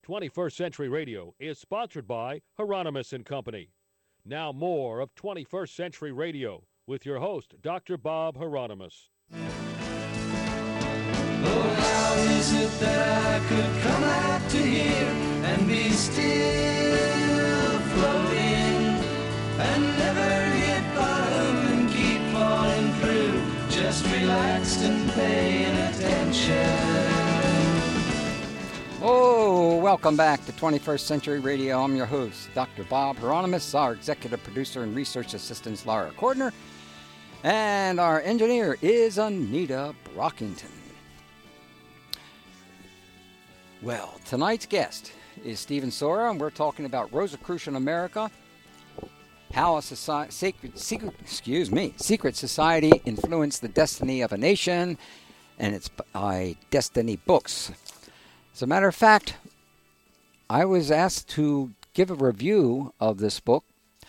21st Century Radio is sponsored by Hieronymus and Company. Now more of 21st Century Radio with your host, Dr. Bob Hieronymus. Oh, how is it that I could come out to here and be still floating and never hit bottom and keep falling through, just relaxed and paying attention? Oh, welcome back to 21st Century Radio. I'm your host, Dr. Bob Hieronymus. Our executive producer and research assistant is Laura Cordner. And our engineer is Anita Brockington. Well, tonight's guest is Stephen Sora, and we're talking about Rosicrucian America, how a secret society influenced the destiny of a nation, and it's by Destiny Books. As a matter of fact, I was asked to give a review of this book,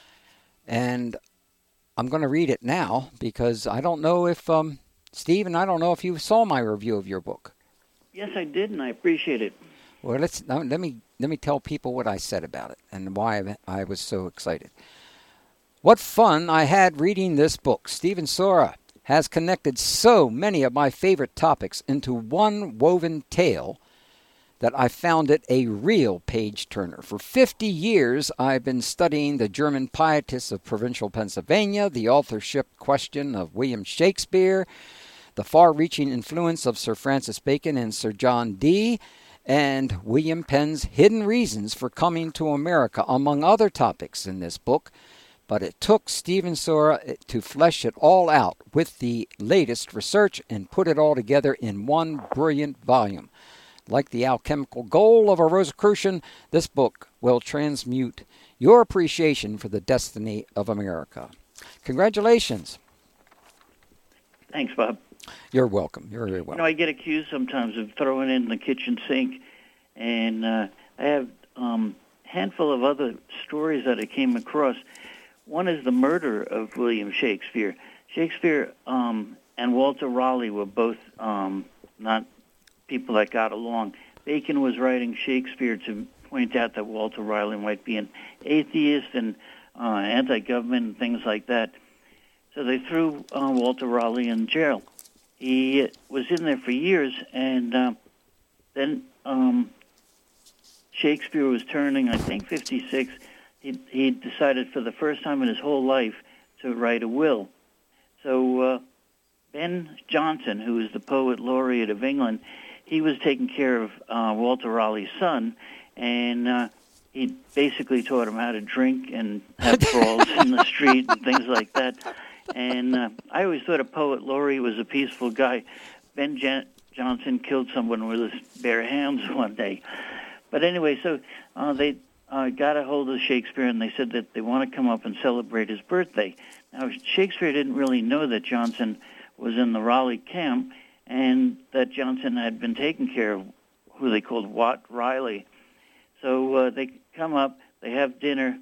and I'm going to read it now because I don't know if, Stephen, I don't know if you saw my review of your book. Yes, I did, and I appreciate it. Well, let me tell people what I said about it and why I was so excited. What fun I had reading this book. Stephen Sora has connected so many of my favorite topics into one woven tale that I found it a real page-turner. For 50 years, I've been studying the German pietists of provincial Pennsylvania, the authorship question of William Shakespeare, the far-reaching influence of Sir Francis Bacon and Sir John Dee, and William Penn's hidden reasons for coming to America, among other topics in this book. But it took Stephen Sora to flesh it all out with the latest research and put it all together in one brilliant volume. Like the alchemical goal of a Rosicrucian, this book will transmute your appreciation for the destiny of America. Congratulations. Thanks, Bob. You're welcome. You're very welcome. You know, I get accused sometimes of throwing in the kitchen sink, and I have a handful of other stories that I came across. One is the murder of William Shakespeare. Shakespeare and Walter Raleigh were both not people that got along. Bacon was writing Shakespeare to point out that Walter Raleigh might be an atheist and anti-government and things like that. So they threw Walter Raleigh in jail. He was in there for years, and then Shakespeare was turning, I think, 56. He decided for the first time in his whole life to write a will. So Ben Jonson, who is the poet laureate of England, he was taking care of Walter Raleigh's son, and he basically taught him how to drink and have brawls in the street and things like that. And I always thought a poet laureate was a peaceful guy. Ben Jonson killed someone with his bare hands one day. But anyway, so they got a hold of Shakespeare, and they said that they want to come up and celebrate his birthday. Now, Shakespeare didn't really know that Jonson was in the Raleigh camp, and that Jonson had been taking care of who they called Wat Riley. So they come up, they have dinner,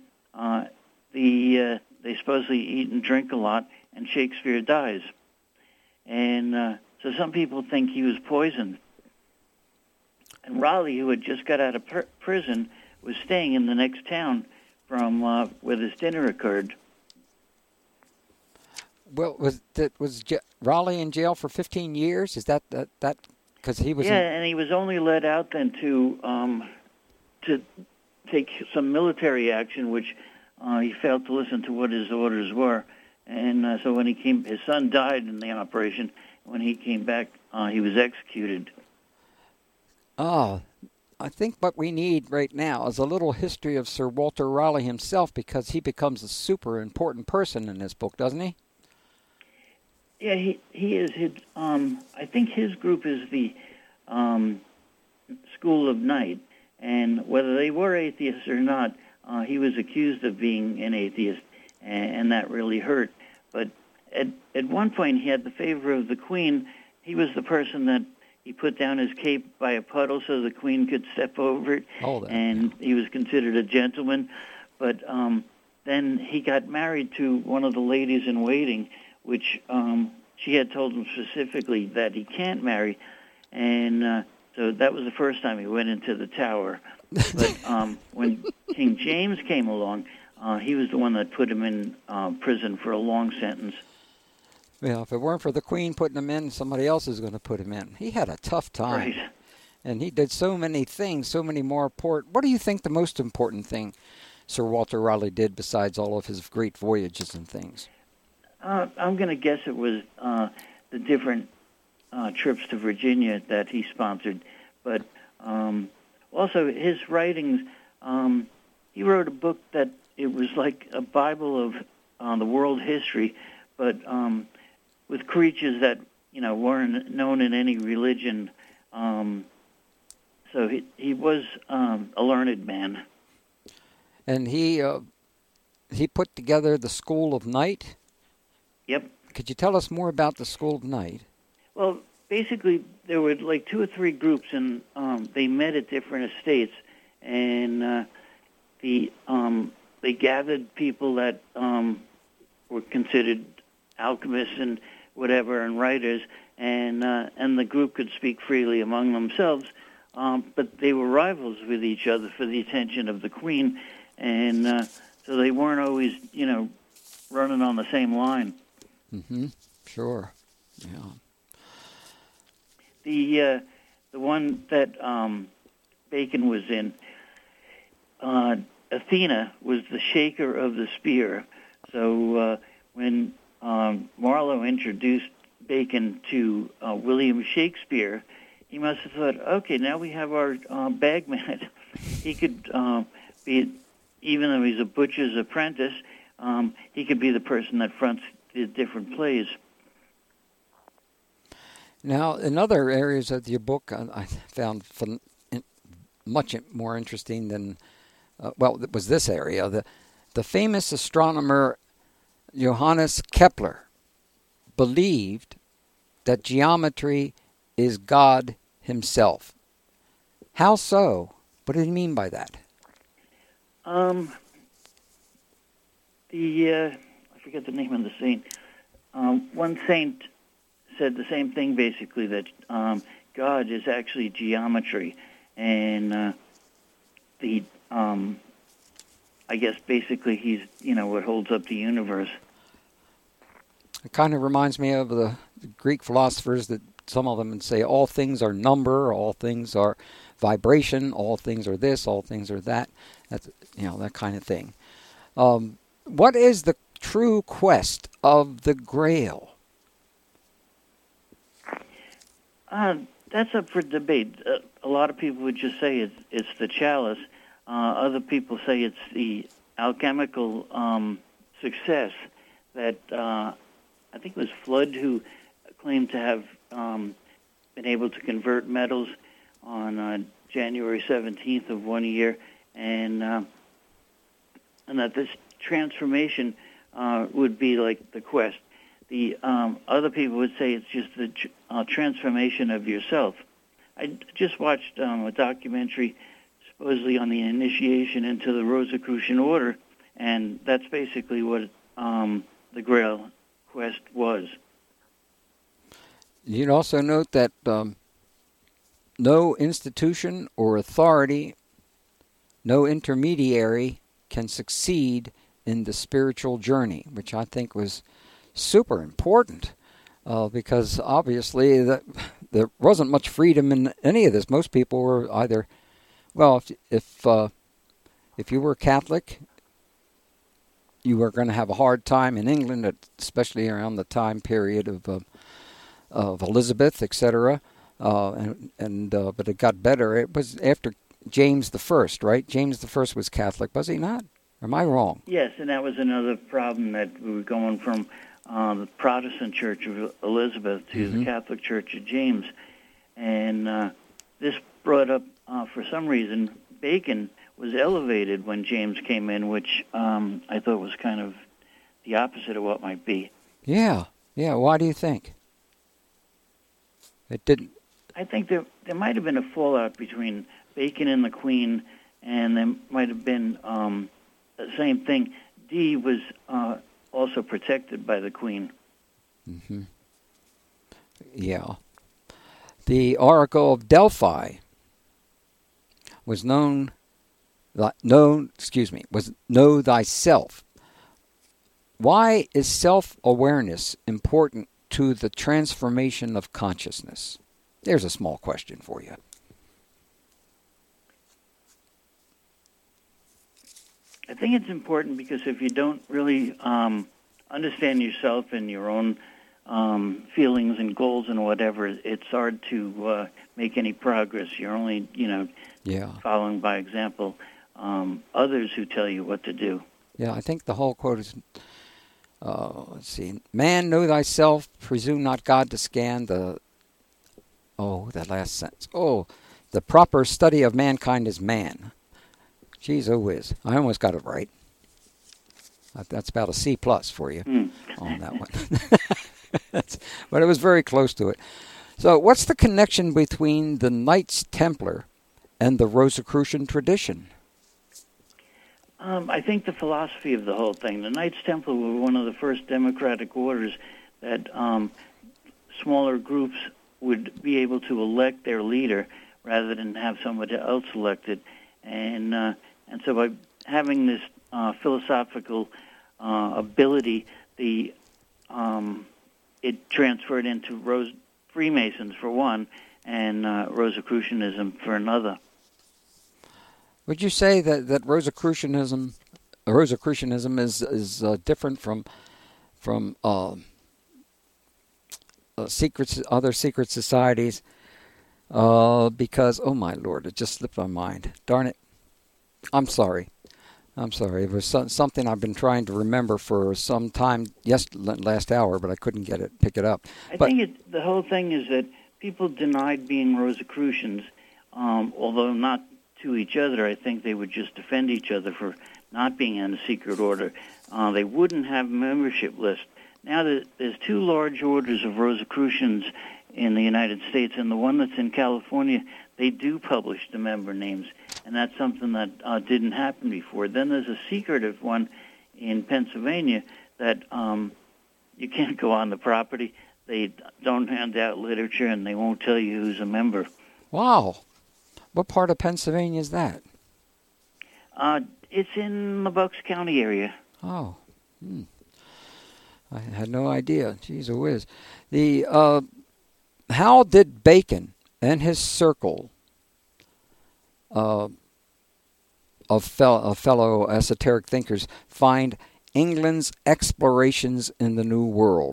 they supposedly eat and drink a lot, and Shakespeare dies. And so some people think he was poisoned. And Raleigh, who had just got out of prison, was staying in the next town from where this dinner occurred. Well, was Raleigh in jail for 15 years? Is that because he was? Yeah, and he was only let out then to take some military action, which he failed to listen to what his orders were. And so when he came, his son died in the operation. When he came back, he was executed. Oh, I think what we need right now is a little history of Sir Walter Raleigh himself, because he becomes a super important person in this book, doesn't he? Yeah, he is. I think his group is the School of Night, and whether they were atheists or not, he was accused of being an atheist, and that really hurt. But at one point, he had the favor of the Queen. He was the person that he put down his cape by a puddle so the Queen could step over it, and he was considered a gentleman. But then he got married to one of the ladies in waiting, which she had told him specifically that he can't marry. And so that was the first time he went into the tower. But when King James came along, he was the one that put him in prison for a long sentence. Yeah, if it weren't for the Queen putting him in, somebody else is going to put him in. He had a tough time. Right. And he did so many things, so many more important. What do you think the most important thing Sir Walter Raleigh did besides all of his great voyages and things? I'm going to guess it was the different trips to Virginia that he sponsored. But also his writings, he wrote a book that it was like a Bible of the world history, but with creatures that, weren't known in any religion. So he was a learned man. And he put together the School of Night. Yep. Could you tell us more about the School of Night? Well, basically, there were like 2 or 3 groups, and they met at different estates, and they gathered people that were considered alchemists and whatever, and writers, and the group could speak freely among themselves, but they were rivals with each other for the attention of the Queen, and so they weren't always, running on the same line. Mm-hmm. Sure. Yeah. The one that Bacon was in, Athena was the shaker of the spear. So when Marlowe introduced Bacon to William Shakespeare, he must have thought, okay, now we have our bagman. He could be, even though he's a butcher's apprentice, he could be the person that fronts the different plays. Now, in other areas of your book, I found much more interesting than, it was this area. The famous astronomer Johannes Kepler believed that geometry is God himself. How so? What did he mean by that? I forget the name of the saint. One saint said the same thing, basically, that God is actually geometry, and I guess basically he's what holds up the universe. It kind of reminds me of the Greek philosophers that some of them would say all things are number, all things are vibration, all things are this, all things are that. That's that kind of thing. What is the true quest of the Grail? That's up for debate. A lot of people would just say it's the chalice. Other people say it's the alchemical success that I think it was Flood who claimed to have been able to convert metals on January 17th of one year, and that this transformation would be like the quest. The other people would say it's just the transformation of yourself. I just watched a documentary supposedly on the initiation into the Rosicrucian Order, and that's basically what the Grail quest was. You'd also note that no institution or authority, no intermediary can succeed in the spiritual journey, which I think was super important because obviously there wasn't much freedom in any of this. Most people were either, if you were Catholic, you were going to have a hard time in England, especially around the time period of Elizabeth, etc. But it got better. It was after James I, right? James I was Catholic, was he not? Or am I wrong? Yes, and that was another problem, that we were going from the Protestant Church of Elizabeth to the Catholic Church of James. And this brought up, for some reason, Bacon was elevated when James came in, which I thought was kind of the opposite of what might be. Yeah. Why do you think? It didn't. I think there might have been a fallout between Bacon and the Queen, and there might have been the same thing. Dee was also protected by the Queen. Mm-hmm. Yeah. The Oracle of Delphi was known was know thyself. Why is self-awareness important to the transformation of consciousness? There's a small question for you. I think it's important because if you don't really understand yourself and your own feelings and goals and whatever, it's hard to make any progress. You're only, following by example others who tell you what to do. Yeah, I think the whole quote is, let's see, man, know thyself, presume not God to scan that last sentence. The proper study of mankind is man. Jeez, whiz. I almost got it right. That's about a C+ for you on that one. But it was very close to it. So what's the connection between the Knights Templar and the Rosicrucian tradition? I think the philosophy of the whole thing. The Knights Templar were one of the first democratic orders that smaller groups would be able to elect their leader rather than have somebody else elected. And so by having this philosophical ability, it transferred into Freemasons for one, and Rosicrucianism for another. Would you say that Rosicrucianism is different from other secret societies? Because, oh my Lord, it just slipped my mind. Darn it. I'm sorry. It was something I've been trying to remember for some time last hour, but I couldn't pick it up. I think the whole thing is that people denied being Rosicrucians, although not to each other. I think they would just defend each other for not being in a secret order. They wouldn't have membership lists. Now there's two large orders of Rosicrucians in the United States, and the one that's in California, they do publish the member names, and that's something that didn't happen before. Then there's a secretive one in Pennsylvania that you can't go on the property. They don't hand out literature, and they won't tell you who's a member. Wow. What part of Pennsylvania is that? It's in the Bucks County area. Oh. I had no idea. Jeez whiz. How did Bacon and his circle of fellow esoteric thinkers find England's explorations in the New World?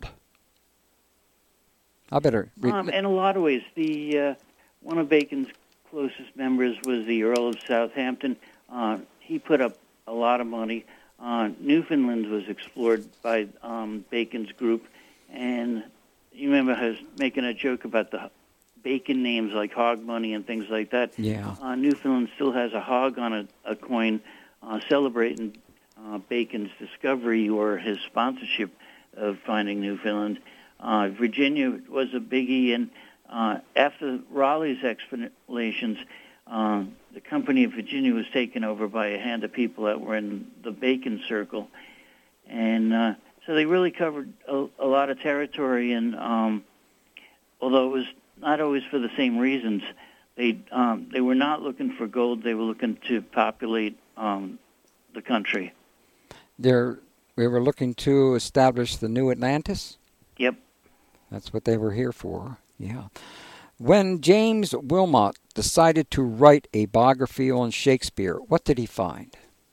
I better read. In a lot of ways, one of Bacon's closest members was the Earl of Southampton. He put up a lot of money. Newfoundland was explored by Bacon's group, and you remember I was making a joke about the Bacon names like hog money and things like that. Yeah. Newfoundland still has a hog on a coin celebrating Bacon's discovery or his sponsorship of finding Newfoundland. Virginia was a biggie, and after Raleigh's explorations, the Company of Virginia was taken over by a hand of people that were in the Bacon circle. And so they really covered a lot of territory, and although it was not always for the same reasons, they were not looking for gold. They were looking to populate the country. We were looking to establish the new Atlantis? Yep. That's what they were here for, yeah. When James Wilmot decided to write a biography on Shakespeare, what did he find?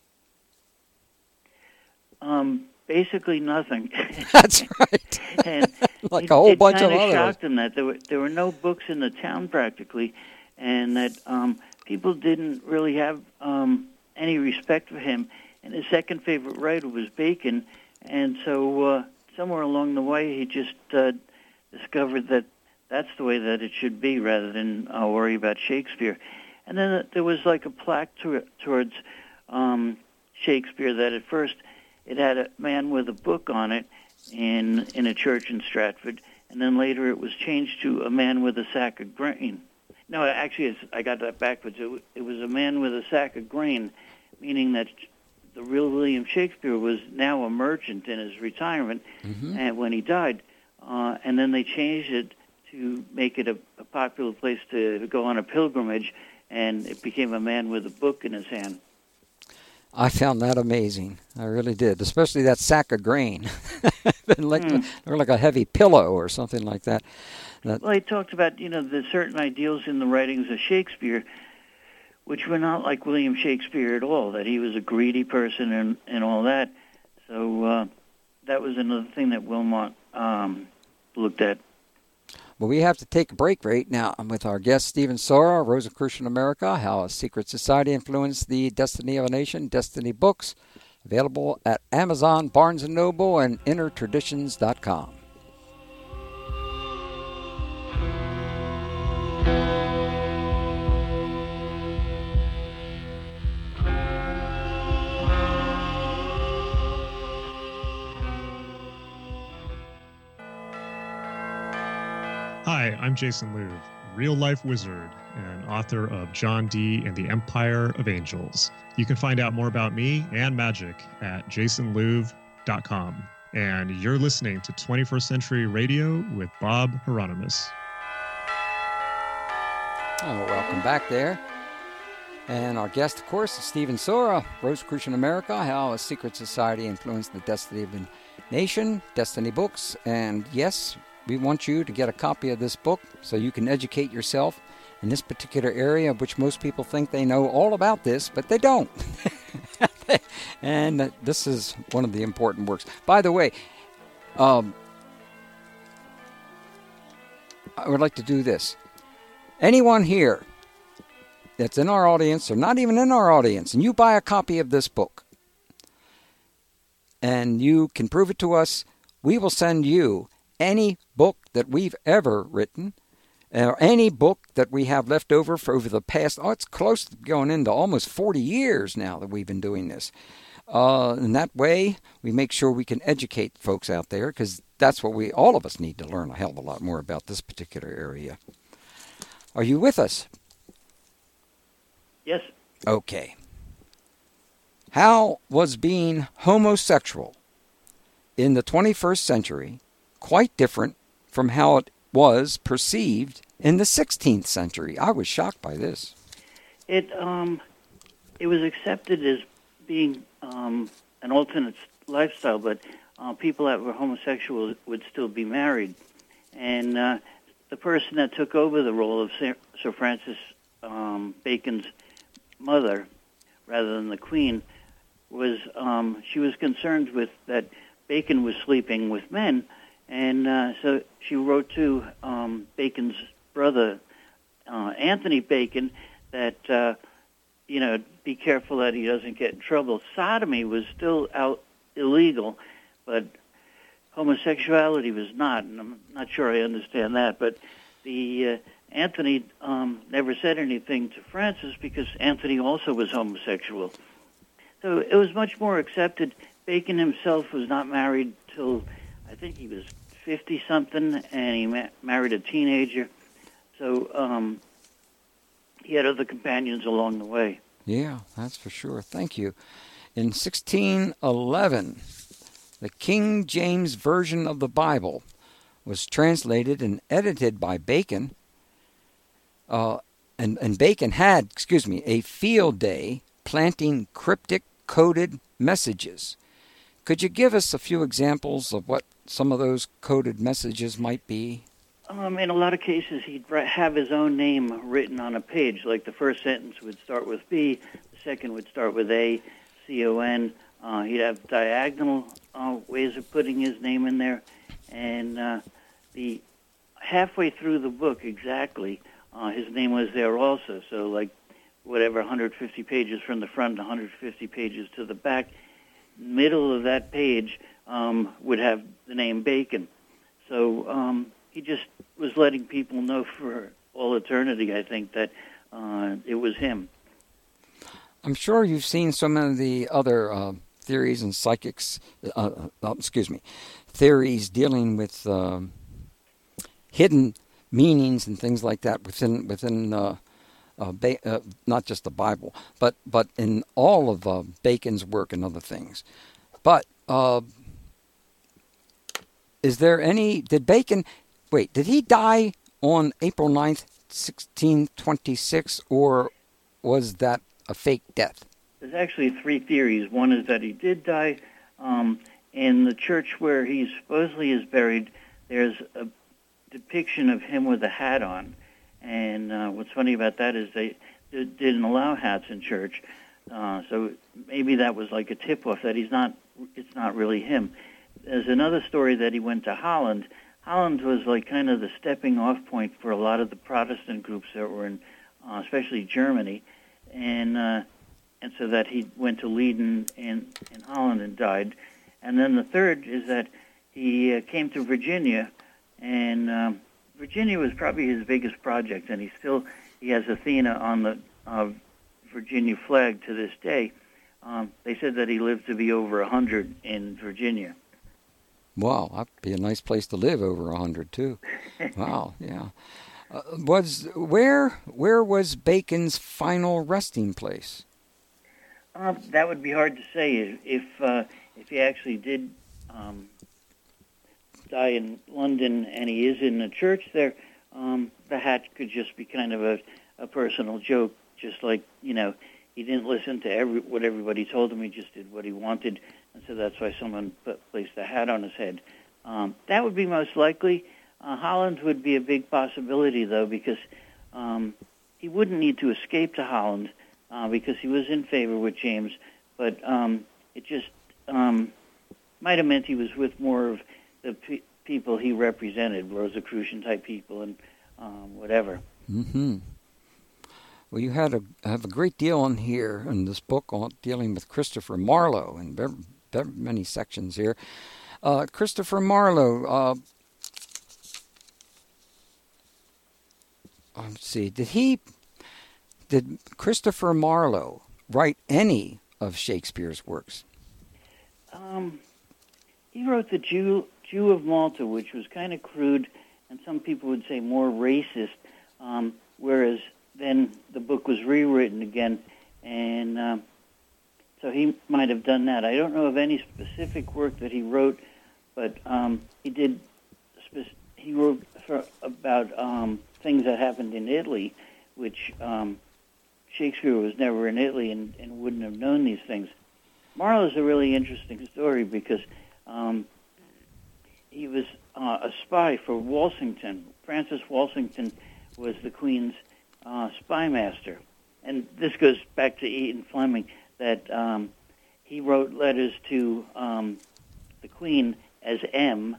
Basically nothing. That's right. And like a whole bunch of others. It kind of shocked him that there were no books in the town practically, and that people didn't really have any respect for him. And his second favorite writer was Bacon, and so somewhere along the way he just discovered that that's the way that it should be rather than worry about Shakespeare. And then there was like a plaque towards Shakespeare that at first it had a man with a book on it in a church in Stratford, and then later it was changed to a man with a sack of grain. No, actually, I got that backwards. It was a man with a sack of grain, meaning that the real William Shakespeare was now a merchant in his retirement, and when he died, and then they changed it to make it a popular place to go on a pilgrimage, and it became a man with a book in his hand. I found that amazing. I really did, especially that sack of grain. like a heavy pillow or something like that. Well, he talked about, the certain ideals in the writings of Shakespeare, which were not like William Shakespeare at all, that he was a greedy person and all that. So that was another thing that Wilmot looked at. Well, we have to take a break right now with our guest, Stephen Sora, Rosicrucian America, How a Secret Society Influenced the Destiny of a Nation, Destiny Books, available at Amazon, Barnes & Noble, and InnerTraditions.com. Hi, I'm Jason Louv, real-life wizard and author of John Dee and the Empire of Angels. You can find out more about me and magic at jasonlouv.com. And you're listening to 21st Century Radio with Bob Hieronymus. Oh, welcome back there. And our guest, of course, is Stephen Sora, Rosicrucian America, How a Secret Society Influenced the Destiny of a Nation, Destiny Books, and yes, we want you to get a copy of this book so you can educate yourself in this particular area, of which most people think they know all about this, but they don't. And this is one of the important works. By the way, I would like to do this. Anyone here that's in our audience or not even in our audience, and you buy a copy of this book, and you can prove it to us, we will send you any book that we've ever written, or any book that we have left over for over the past, it's close to going into almost 40 years now that we've been doing this. In that way, we make sure we can educate folks out there, because that's what all of us need to learn a hell of a lot more about this particular area. Are you with us? Yes. Okay. How was being homosexual in the 21st century quite different from how it was perceived in the 16th century? I was shocked by this. It was accepted as being an alternate lifestyle, but people that were homosexual would still be married. And the person that took over the role of Sir Francis Bacon's mother, rather than the Queen, was she was concerned with that Bacon was sleeping with men. And so she wrote to Bacon's brother, Anthony Bacon, that, be careful that he doesn't get in trouble. Sodomy was still out illegal, but homosexuality was not, and I'm not sure I understand that. But the Anthony never said anything to Francis because Anthony also was homosexual. So it was much more accepted. Bacon himself was not married till I think he was 50-something, and he married a teenager. So he had other companions along the way. Yeah, that's for sure. Thank you. In 1611, the King James Version of the Bible was translated and edited by Bacon. And Bacon had, a field day planting cryptic coded messages. Could you give us a few examples of what some of those coded messages might be? In a lot of cases, he'd have his own name written on a page. Like the first sentence would start with B, the second would start with A, C-O-N. He'd have diagonal ways of putting his name in there. And the halfway through the book, exactly, his name was there also. So like whatever, 150 pages from the front, 150 pages to the back, middle of that page would have the name Bacon. So he just was letting people know for all eternity, I think, that it was him. I'm sure you've seen some of the other theories and theories dealing with hidden meanings and things like that within not just the Bible, but in all of Bacon's work and other things. But is there any? Did he die on April 9th, 1626, or was that a fake death? there's actually three theories. One is that he did die. In the church where he supposedly is buried, there's a depiction of him with a hat on. And what's funny about that is they didn't allow hats in church. So maybe that was like a tip-off that it's not really him. There's another story that he went to Holland. Holland was like kind of the stepping-off point for a lot of the Protestant groups that were in, especially Germany, and so that he went to Leiden in Holland and died. And then the third is that he came to Virginia, and Virginia was probably his biggest project, and he has Athena on the Virginia flag to this day. They said that he lived to be over 100 in Virginia. Wow, that'd be a nice place to live, over 100 too. Wow, yeah. Where was Bacon's final resting place? That would be hard to say. If he actually did die in London and he is in a church there, the hat could just be kind of a personal joke, just like, he didn't listen to what everybody told him. He just did what he wanted, and so that's why someone placed a hat on his head. That would be most likely. Holland would be a big possibility, though, because he wouldn't need to escape to Holland because he was in favor with James, but it just might have meant he was with more of the people he represented, Rosicrucian-type people and whatever. Mm-hmm. Well, you have a great deal in here in this book dealing with Christopher Marlowe, and there many sections here. Christopher Marlowe, let's see, did Christopher Marlowe write any of Shakespeare's works? He wrote The Jew of Malta, which was kind of crude, and some people would say more racist, whereas then the book was rewritten again, and so he might have done that. I don't know of any specific work that he wrote, but he wrote about things that happened in Italy, which Shakespeare was never in Italy and wouldn't have known these things. Marlowe's a really interesting story because he was a spy for Walsington. Francis Walsington was the Queen's spy master. And this goes back to Eaton Fleming, that he wrote letters to the Queen as M.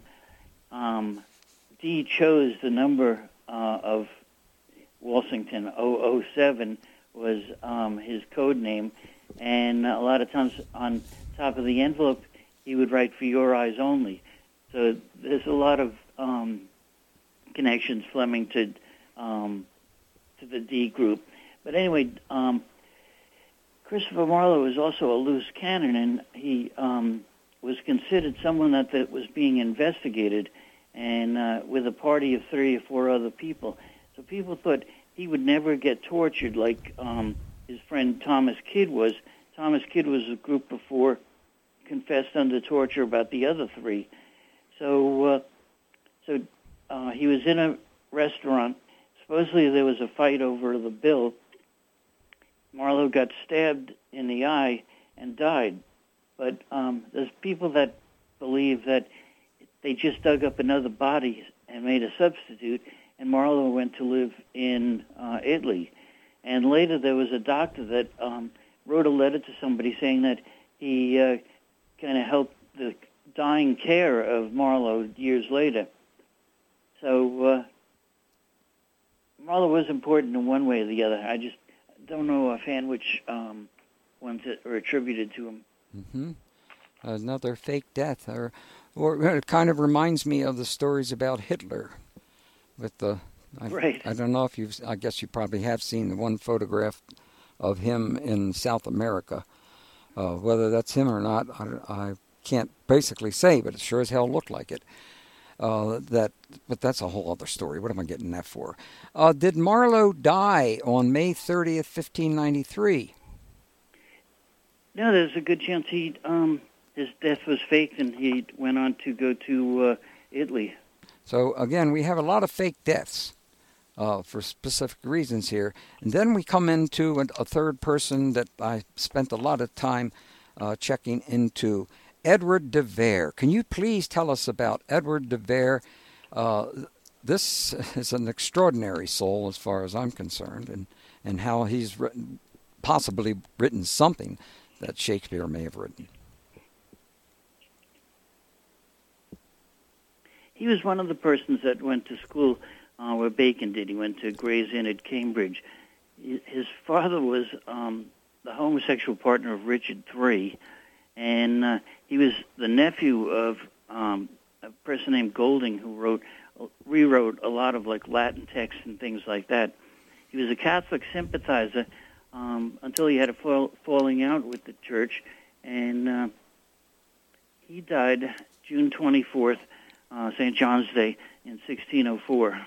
D chose the number of Walsington, 007 was his code name, and a lot of times on top of the envelope he would write "For Your Eyes Only." So there's a lot of connections, Fleming, to the D group. But anyway, Christopher Marlowe was also a loose cannon, and he was considered someone that was being investigated, and with a party of 3 or 4 other people. So people thought he would never get tortured like his friend Thomas Kidd was. Thomas Kidd was a group of 4, confessed under torture about the other 3. So he was in a restaurant. Supposedly there was a fight over the bill. Marlowe got stabbed in the eye and died. But there's people that believe that they just dug up another body and made a substitute, and Marlowe went to live in Italy. And later there was a doctor that wrote a letter to somebody saying that he kind of helped the dying care of Marlowe years later. So Marlowe was important in one way or the other. I just don't know offhand which ones that are attributed to him. Mm-hmm. Another fake death, or it kind of reminds me of the stories about Hitler. With the, right. I don't know if I guess you probably have seen the one photograph of him in South America. Whether that's him or not, I can't basically say, but it sure as hell looked like it. But that's a whole other story. What am I getting that for? Did Marlowe die on May 30th, 1593? No, there's a good chance his death was faked, and he went on to go to Italy. So again, we have a lot of fake deaths. for specific reasons here. And then we come into a third person that I spent a lot of time checking into, Edward de Vere. Can you please tell us about Edward de Vere? This is an extraordinary soul as far as I'm concerned, and how he's possibly written something that Shakespeare may have written. He was one of the persons that went to school where Bacon did. He went to Gray's Inn at Cambridge. His father was the homosexual partner of Richard III, and he was the nephew of a person named Golding, who rewrote a lot of like Latin texts and things like that. He was a Catholic sympathizer until he had a falling out with the church, and he died June 24th, St. John's Day, in 1604.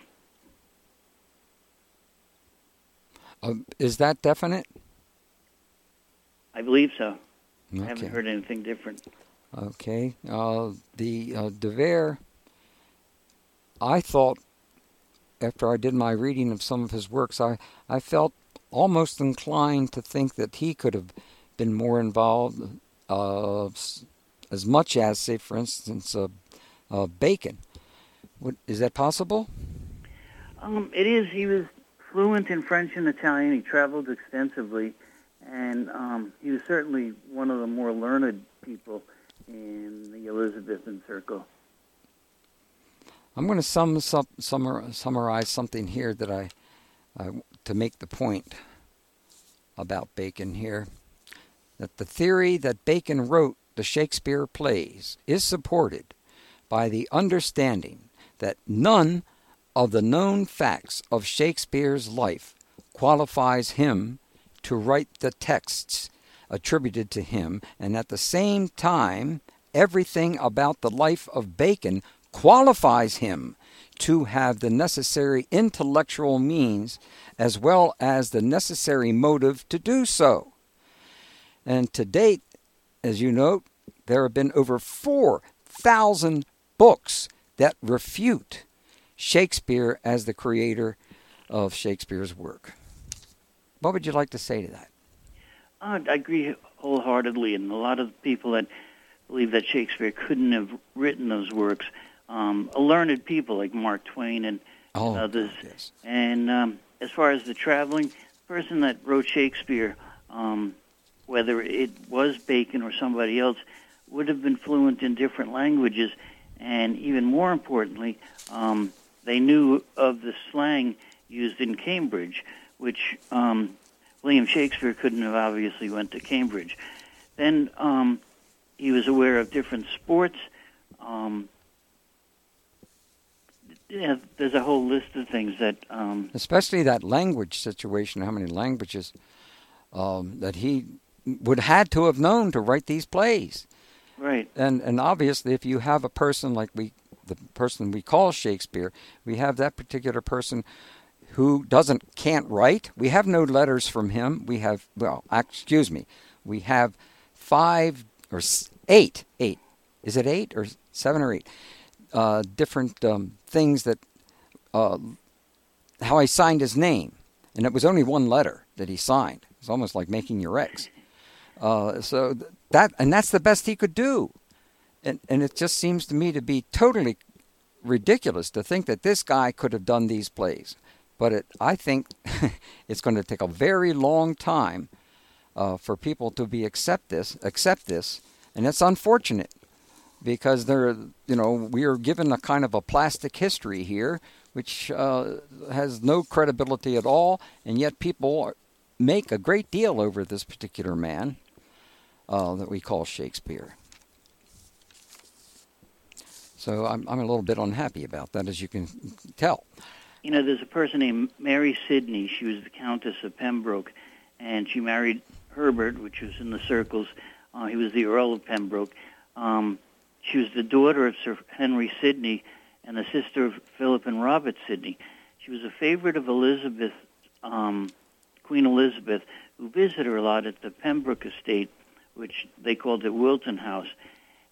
Is that definite? I believe so. Okay. I haven't heard anything different. Okay. The de Vere, I thought, after I did my reading of some of his works, I felt almost inclined to think that he could have been more involved, as much as, say, for instance, Bacon. Is that possible? It is. He was fluent in French and Italian. He traveled extensively, and he was certainly one of the more learned people in the Elizabethan circle. I'm going to summarize something here that I to make the point about Bacon here, that the theory that Bacon wrote the Shakespeare plays is supported by the understanding that none of the known facts of Shakespeare's life qualifies him to write the texts attributed to him, and at the same time, everything about the life of Bacon qualifies him to have the necessary intellectual means as well as the necessary motive to do so. And to date, as you note, there have been over 4,000 books that refute Shakespeare as the creator of Shakespeare's work. What would you like to say to that? I agree wholeheartedly, and a lot of people that believe that Shakespeare couldn't have written those works, learned people like Mark Twain and others. Yes. And as far as the traveling, the person that wrote Shakespeare, whether it was Bacon or somebody else, would have been fluent in different languages, and even more importantly, they knew of the slang used in Cambridge, which William Shakespeare couldn't have obviously went to Cambridge. Then he was aware of different sports. There's a whole list of things that... especially that language situation, how many languages that he would had to have known to write these plays. Right. And obviously, if you have a person like the person we call Shakespeare, we have that particular person who can't write. We have no letters from him. We have, we have 5 or 8. Is it 8 or 7 or 8? Different things that, how he signed his name. And it was only one letter that he signed. It's almost like making your X. That's the best he could do. And it just seems to me to be totally ridiculous to think that this guy could have done these plays. But I think it's going to take a very long time for people to accept this, and it's unfortunate because we are given a kind of a plastic history here, which has no credibility at all, and yet people make a great deal over this particular man that we call Shakespeare. So I'm a little bit unhappy about that, as you can tell. You know, there's a person named Mary Sidney. She was the Countess of Pembroke, and she married Herbert, which was in the circles. He was the Earl of Pembroke. She was the daughter of Sir Henry Sidney and the sister of Philip and Robert Sidney. She was a favorite of Elizabeth, Queen Elizabeth, who visited her a lot at the Pembroke estate, which they called it Wilton House.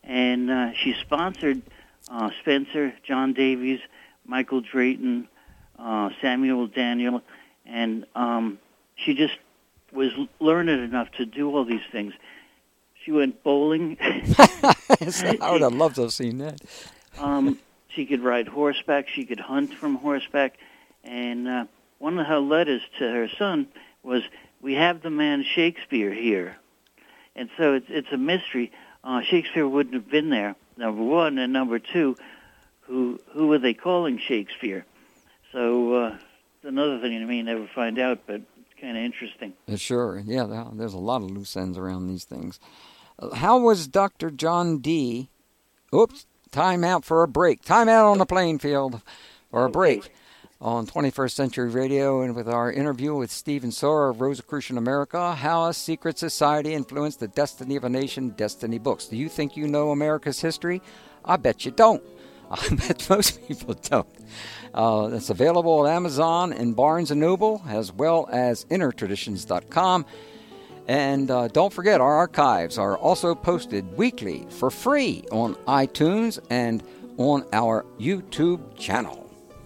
And she sponsored Spencer, John Davies, Michael Drayton, Samuel Daniel, and she just was learned enough to do all these things. She went bowling. I would have loved to have seen that. She could ride horseback. She could hunt from horseback. And one of her letters to her son was, "We have the man Shakespeare here." And so it's a mystery. Shakespeare wouldn't have been there, number one. And number two, who were they calling Shakespeare? So it's another thing you may never find out, but it's kind of interesting. Sure. Yeah, there's a lot of loose ends around these things. How was Dr. John Dee? Oops, time out for a break. Time out on the playing field for a break on 21st Century Radio, and with our interview with Stephen Sora of Rosicrucian America, How a Secret Society Influenced the Destiny of a Nation, Destiny Books. Do you think you know America's history? I bet you don't. I bet most people don't. It's available at Amazon and Barnes & Noble, as well as innertraditions.com. And don't forget, our archives are also posted weekly for free on iTunes and on our YouTube channel.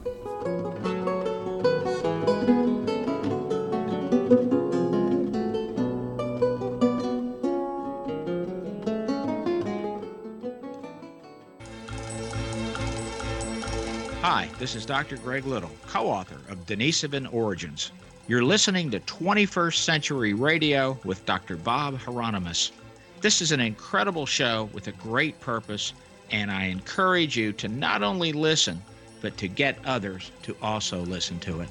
Hi, this is Dr. Greg Little, co-author of Denisovan Origins. You're listening to 21st Century Radio with Dr. Bob Hieronymus. This is an incredible show with a great purpose, and I encourage you to not only listen, but to get others to also listen to it.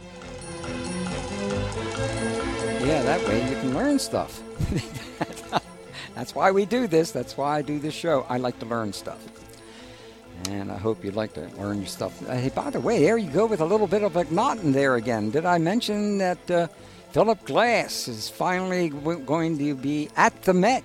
Yeah, that way you can learn stuff. That's why we do this. That's why I do this show. I like to learn stuff. And I hope you'd like to learn your stuff. Hey, by the way, there you go with a little bit of Akhenaten there again. Did I mention that Philip Glass is finally going to be at the Met?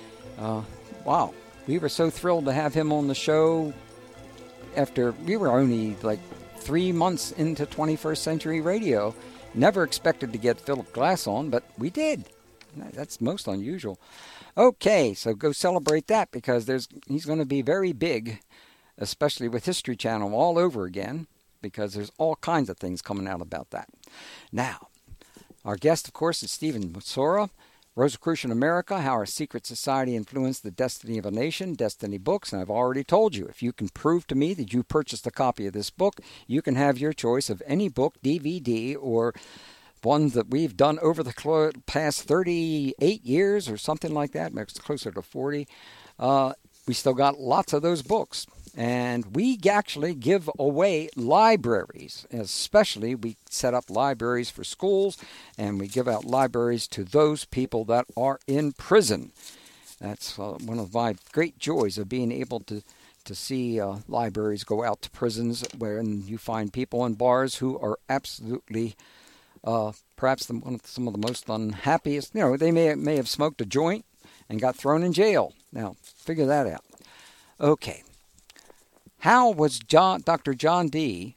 Wow. We were so thrilled to have him on the show after we were only like 3 months into 21st Century Radio. Never expected to get Philip Glass on, but we did. That's most unusual. Okay, so go celebrate that, because he's going to be very big, especially with History Channel all over again, because there's all kinds of things coming out about that. Now, our guest, of course, is Stephen Sora, Rosicrucian America, How Our Secret Society Influenced the Destiny of a Nation, Destiny Books. And I've already told you, if you can prove to me that you purchased a copy of this book, you can have your choice of any book, DVD, or one that we've done over the past 38 years or something like that, maybe it's closer to 40. We still got lots of those books. And we actually give away libraries, especially we set up libraries for schools, and we give out libraries to those people that are in prison. That's one of my great joys of being able to see libraries go out to prisons, wherein you find people in bars who are absolutely perhaps some of the most unhappiest. You know, they may have smoked a joint and got thrown in jail. Now, figure that out. Okay. How was Dr. John Dee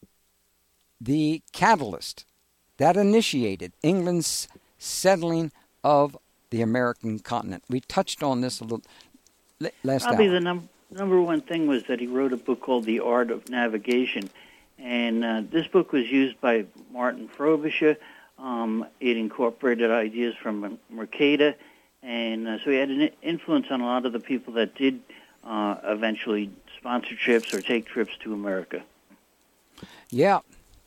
the catalyst that initiated England's settling of the American continent? We touched on this a little last Probably hour. the number one thing was that he wrote a book called The Art of Navigation. And this book was used by Martin Frobisher. It incorporated ideas from Mercator. And so he had an influence on a lot of the people that did eventually sponsor trips or take trips to America. Yeah.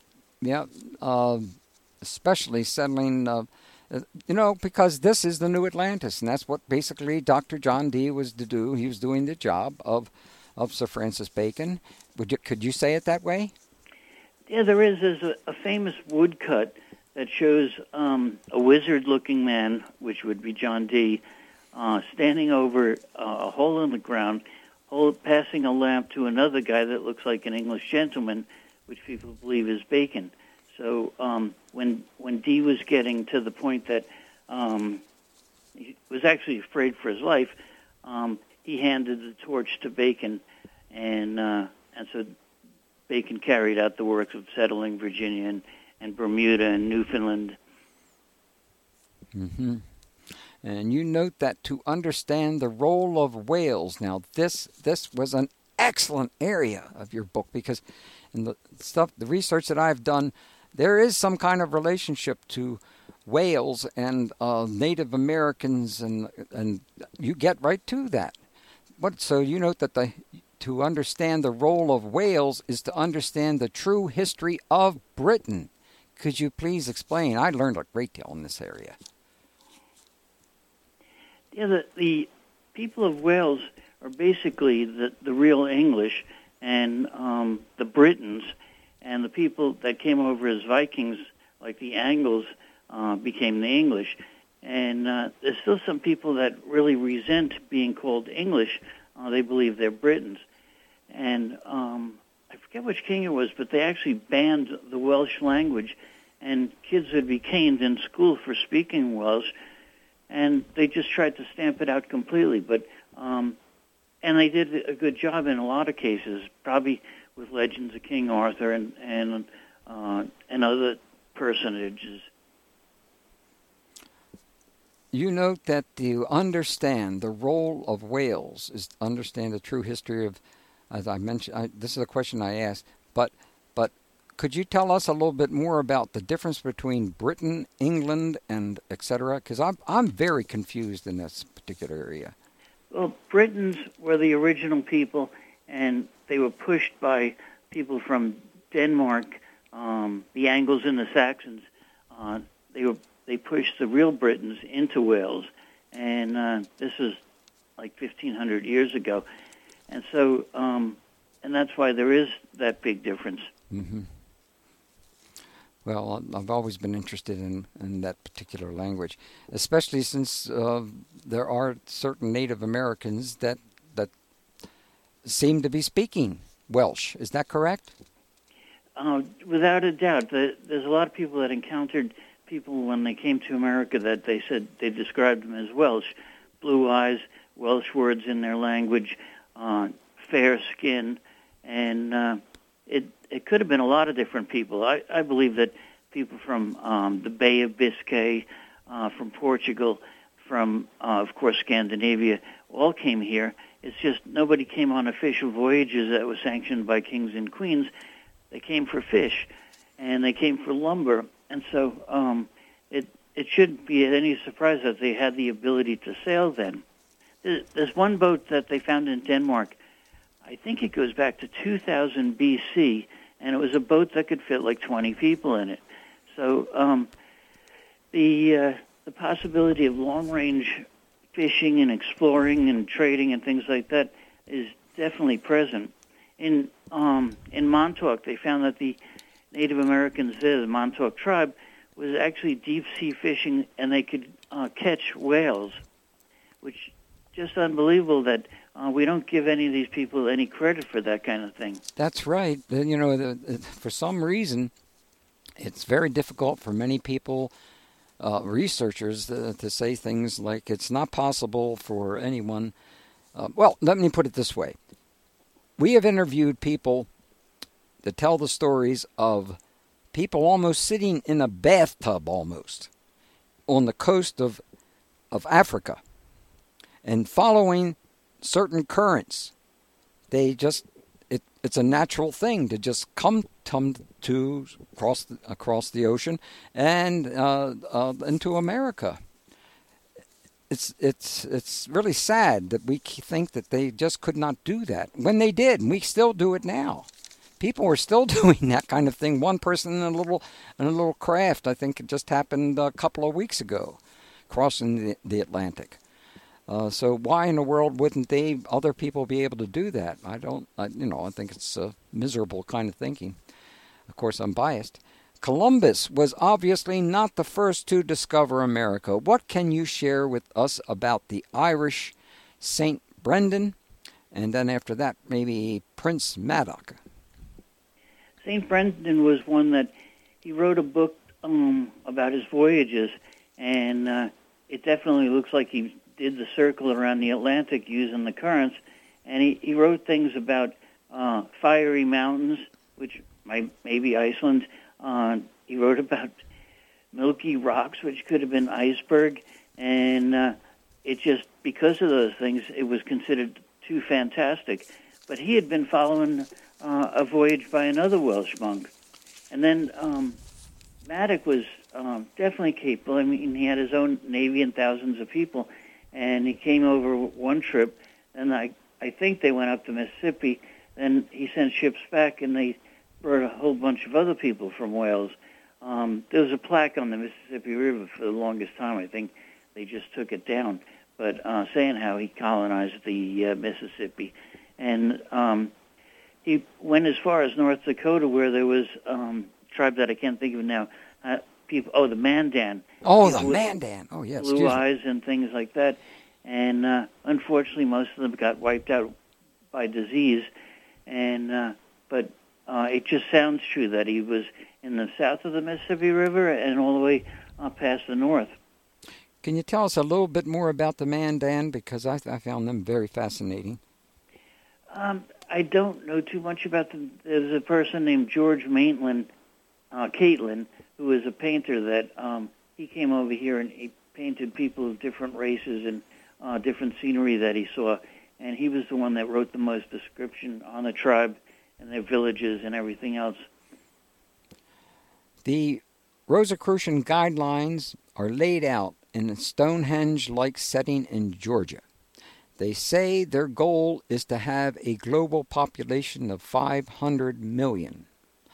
Especially settling, because this is the new Atlantis, and that's what basically Dr. John Dee was to do. He was doing the job of Sir Francis Bacon. Could you say it that way? Yeah, there's a famous woodcut that shows a wizard-looking man, which would be John Dee, standing over a hole in the ground, passing a lamp to another guy that looks like an English gentleman, which people believe is Bacon. So when Dee was getting to the point that he was actually afraid for his life, he handed the torch to Bacon, and so Bacon carried out the work of settling Virginia and Bermuda and Newfoundland. Mm-hmm. And you note that to understand the role of whales. Now, this was an excellent area of your book, because in the research that I've done, there is some kind of relationship to Wales and Native Americans, and you get right to that. So you note that to understand the role of Wales is to understand the true history of Britain. Could you please explain? I learned a great deal in this area. Yeah, the people of Wales are basically the real English, and the Britons, and the people that came over as Vikings, like the Angles, became the English. And there's still some people that really resent being called English. They believe they're Britons. And I forget which king it was, but they actually banned the Welsh language, and kids would be caned in school for speaking Welsh, and they just tried to stamp it out completely. But and they did a good job in a lot of cases, probably with Legends of King Arthur and other personages. You note that to understand the role of Wales is to understand the true history of, as I mentioned, this is a question I asked, but could you tell us a little bit more about the difference between Britain, England, and etc.? Because I'm very confused in this particular area. Well, Britons were the original people, and they were pushed by people from Denmark, the Angles and the Saxons. They pushed the real Britons into Wales, and this was like 1,500 years ago. And so, and that's why there is that big difference. Mm-hmm. Well, I've always been interested in that particular language, especially since there are certain Native Americans that seem to be speaking Welsh. Is that correct? Without a doubt. There's a lot of people that encountered people when they came to America that they said they described them as Welsh. Blue eyes, Welsh words in their language, fair skin, and it could have been a lot of different people. I believe that people from the Bay of Biscay, from Portugal, from, of course, Scandinavia, all came here. It's just nobody came on official voyages that was sanctioned by kings and queens. They came for fish, and they came for lumber. And so it shouldn't be any surprise that they had the ability to sail then. There's one boat that they found in Denmark. I think it goes back to 2000 BC, and it was a boat that could fit like 20 people in it. So the possibility of long-range fishing and exploring and trading and things like that is definitely present. In Montauk, they found that the Native Americans there, the Montauk tribe, was actually deep-sea fishing, and they could catch whales, which just unbelievable that we don't give any of these people any credit for that kind of thing. That's right. You know, for some reason, it's very difficult for many people, researchers, to say things like it's not possible for anyone. Well, let me put it this way. We have interviewed people to tell the stories of people almost sitting in a bathtub almost on the coast of Africa and following certain currents. They just it's a natural thing to just come to across the ocean and into America. It's really sad that we think that they just could not do that when they did, and we still do it now. People are still doing that kind of thing. One person in a little craft, I think it just happened a couple of weeks ago, crossing the Atlantic. So why in the world wouldn't other people be able to do that? I think it's a miserable kind of thinking. Of course, I'm biased. Columbus was obviously not the first to discover America. What can you share with us about the Irish St. Brendan? And then after that, maybe Prince Madoc. St. Brendan was one that he wrote a book about his voyages, and it definitely looks like he did the circle around the Atlantic using the currents, and he wrote things about fiery mountains, which may be Iceland. He wrote about milky rocks, which could have been iceberg, and it just, because of those things, it was considered too fantastic. but he had been following a voyage by another Welsh monk. And then Maddox was definitely capable. I mean, he had his own navy and thousands of people, and he came over one trip, and I think they went up the Mississippi. Then he sent ships back, and they brought a whole bunch of other people from Wales. There was a plaque on the Mississippi River for the longest time. I think they just took it down, but saying how he colonized the Mississippi. And he went as far as North Dakota, where there was a tribe that I can't think of now. The Mandan. Oh, the Mandan. Oh, yes. Blue eyes and things like that. And unfortunately, most of them got wiped out by disease. And but it just sounds true that he was in the south of the Mississippi River and all the way past the north. Can you tell us a little bit more about the Mandan? Because I found them very fascinating. I don't know too much about them. There's a person named George Maitland, Catlin, who was a painter that he came over here and he painted people of different races and different scenery that he saw. And he was the one that wrote the most description on the tribe and their villages and everything else. The Rosicrucian guidelines are laid out in a Stonehenge-like setting in Georgia. They say their goal is to have a global population of 500 million.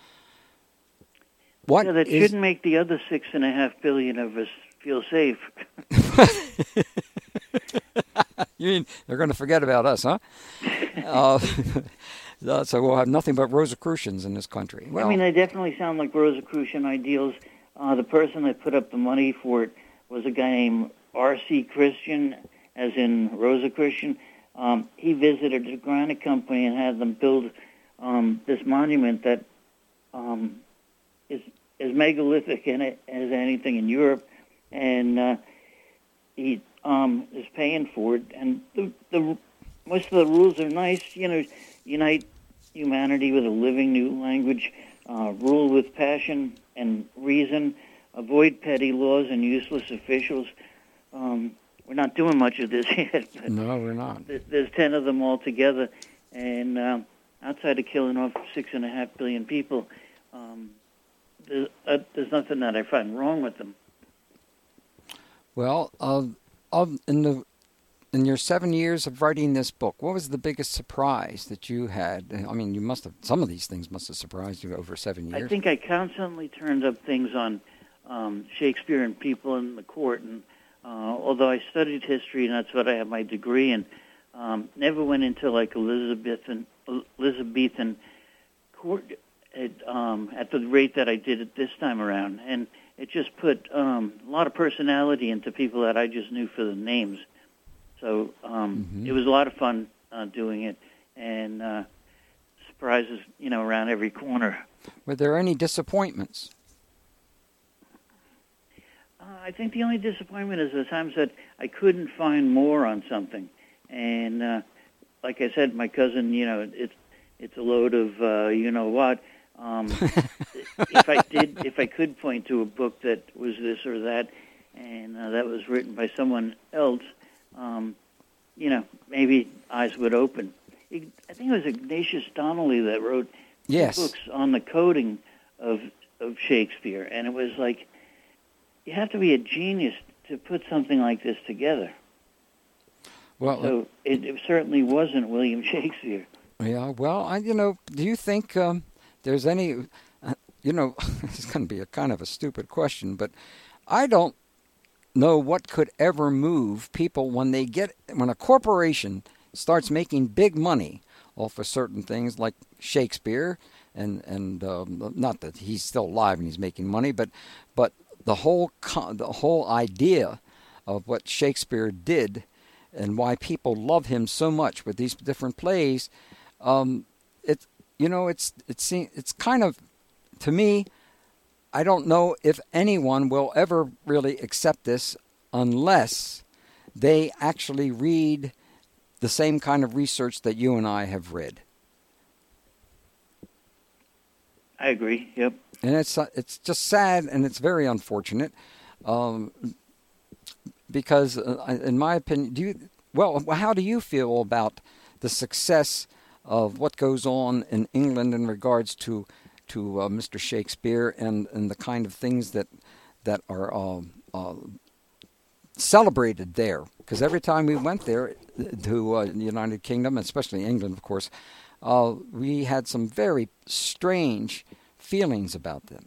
That shouldn't make the other 6.5 billion of us feel safe. You mean they're going to forget about us, huh? So we'll have nothing but Rosicrucians in this country. Well, I mean, they definitely sound like Rosicrucian ideals. The person that put up the money for it was a guy named R.C. Christian, as in Rosicrucian. He visited a granite company and had them build this monument that is as megalithic in it as anything in Europe, and he is paying for it. And the most of the rules are nice. Unite humanity with a living new language, rule with passion and reason, avoid petty laws and useless officials. We're not doing much of this yet. But no, we're not. There's 10 of them all together, and outside of killing off 6.5 billion people, there's nothing that I find wrong with them. Well, in your 7 years of writing this book, what was the biggest surprise that you had? I mean, some of these things must have surprised you over 7 years. I think I constantly turned up things on Shakespeare and people in the court, and although I studied history and that's what I have my degree in, never went into like Elizabethan court at the rate that I did it this time around, and it just put a lot of personality into people that I just knew for the names. So it was a lot of fun doing it, and surprises, around every corner. Were there any disappointments? I think the only disappointment is the times that I couldn't find more on something, and like I said, my cousin, it's a load of what. If I could point to a book that was this or that, and that was written by someone else, maybe eyes would open. I think it was Ignatius Donnelly that wrote books on the coding of Shakespeare, and it was like, you have to be a genius to put something like this together. Well, so it certainly wasn't William Shakespeare. Yeah, well, do you think there's any, it's going to be a kind of a stupid question, but I don't know what could ever move people when a corporation starts making big money off of certain things like Shakespeare, and not that he's still alive and he's making money, but the whole idea of what Shakespeare did and why people love him so much with these different plays, it's kind of, to me, I don't know if anyone will ever really accept this unless they actually read the same kind of research that you and I have read. I agree. Yep. And it's just sad, and it's very unfortunate, because in my opinion, how do you feel about the success of what goes on in England in regards to Mr. Shakespeare and the kind of things that are celebrated there. Because every time we went there to the United Kingdom, especially England, of course, we had some very strange feelings about them.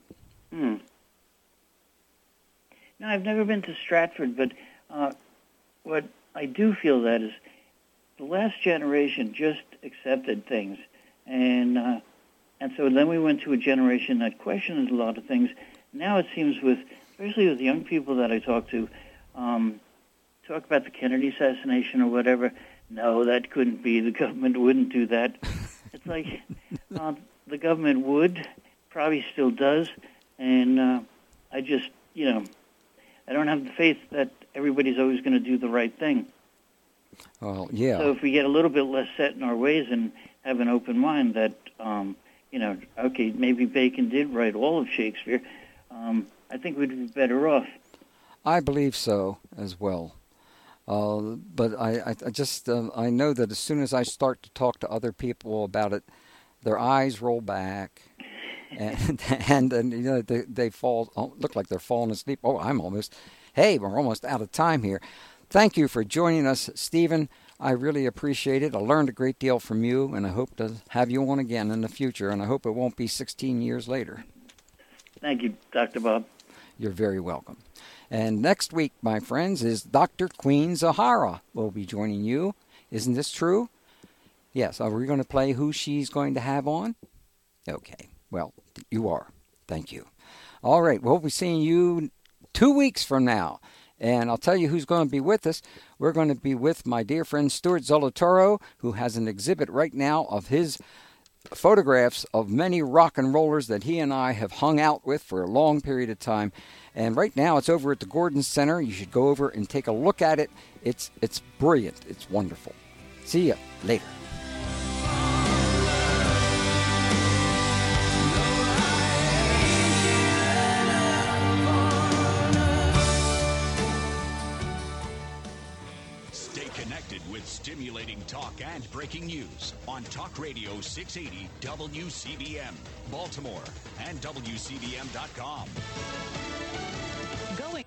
No, I've never been to Stratford, but what I do feel that is the last generation just accepted things, and so then we went to a generation that questioned a lot of things. Now it seems especially with young people that I talk to, talk about the Kennedy assassination or whatever. No, that couldn't be. The government wouldn't do that. It's like the government would, probably still does, and I just, I don't have the faith that everybody's always going to do the right thing. Well, yeah. So if we get a little bit less set in our ways and have an open mind that, okay, maybe Bacon did write all of Shakespeare, I think we'd be better off. I believe so as well. But I just I know that as soon as I start to talk to other people about it, their eyes roll back, and they fall, look like they're falling asleep. Oh, we're almost out of time here. Thank you for joining us, Stephen. I really appreciate it. I learned a great deal from you, and I hope to have you on again in the future, and I hope it won't be 16 years later. Thank you, Dr. Bob. You're very welcome. And next week, my friends, is Dr. Queen Zahara will be joining you. Isn't this true? Yes. Are we going to play who she's going to have on? Okay. Well, you are. Thank you. All right. We'll be seeing you 2 weeks from now. And I'll tell you who's going to be with us. We're going to be with my dear friend Stuart Zolotaro, who has an exhibit right now of his photographs of many rock and rollers that he and I have hung out with for a long period of time. And right now it's over at the Gordon Center. You should go over and take a look at it. It's brilliant. It's wonderful. See ya later. Stay connected with stimulating talk and breaking news on Talk Radio 680 WCBM, Baltimore, and WCBM.com.